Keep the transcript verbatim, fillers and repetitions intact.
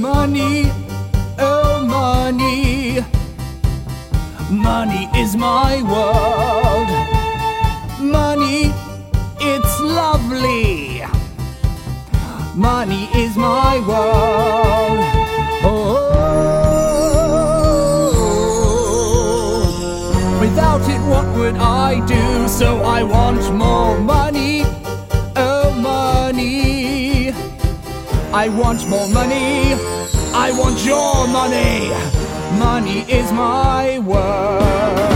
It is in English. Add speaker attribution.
Speaker 1: money, oh money. Money is my world. Money, it's lovely. Money is my world. Oh, without it, what would I do? So I want more money, oh money. I want more money, I want your money. Money is my world.